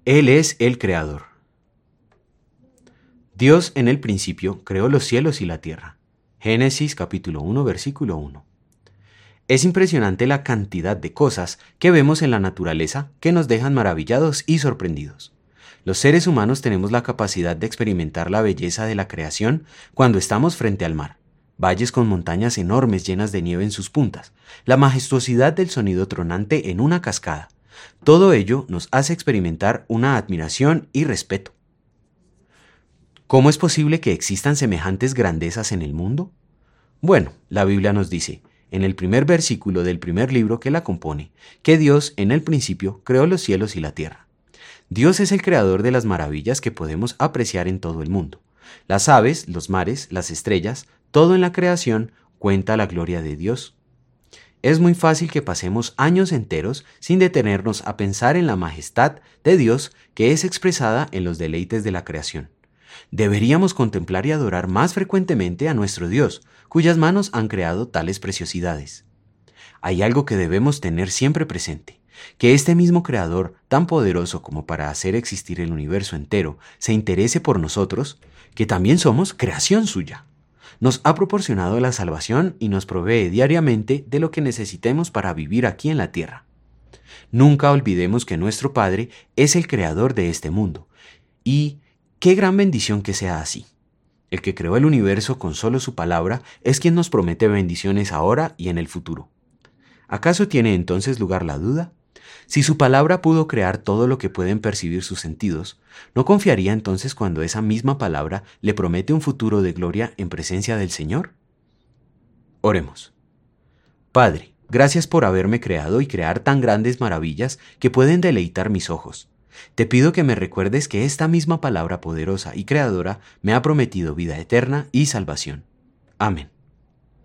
Él es el Creador. Dios en el principio creó los cielos y la tierra. Génesis capítulo 1, versículo 1. Es impresionante la cantidad de cosas que vemos en la naturaleza que nos dejan maravillados y sorprendidos. Los seres humanos tenemos la capacidad de experimentar la belleza de la creación cuando estamos frente al mar. Valles con montañas enormes llenas de nieve en sus puntas, la majestuosidad del sonido tronante en una cascada. Todo ello nos hace experimentar una admiración y respeto. ¿Cómo es posible que existan semejantes grandezas en el mundo? Bueno, la Biblia nos dice, en el primer versículo del primer libro que la compone, que Dios en el principio creó los cielos y la tierra. Dios es el creador de las maravillas que podemos apreciar en todo el mundo. Las aves, los mares, las estrellas, todo en la creación cuenta la gloria de Dios. Es muy fácil que pasemos años enteros sin detenernos a pensar en la majestad de Dios que es expresada en los deleites de la creación. Deberíamos contemplar y adorar más frecuentemente a nuestro Dios, cuyas manos han creado tales preciosidades. Hay algo que debemos tener siempre presente, que este mismo Creador, tan poderoso como para hacer existir el universo entero, se interese por nosotros, que también somos creación suya. Nos ha proporcionado la salvación y nos provee diariamente de lo que necesitemos para vivir aquí en la tierra. Nunca olvidemos que nuestro Padre es el creador de este mundo, y qué gran bendición que sea así. El que creó el universo con solo su palabra es quien nos promete bendiciones ahora y en el futuro. ¿Acaso tiene entonces lugar la duda? Si su palabra pudo crear todo lo que pueden percibir sus sentidos, ¿no confiaría entonces cuando esa misma palabra le promete un futuro de gloria en presencia del Señor? Oremos. Padre, gracias por haberme creado y crear tan grandes maravillas que pueden deleitar mis ojos. Te pido que me recuerdes que esta misma palabra poderosa y creadora me ha prometido vida eterna y salvación. Amén.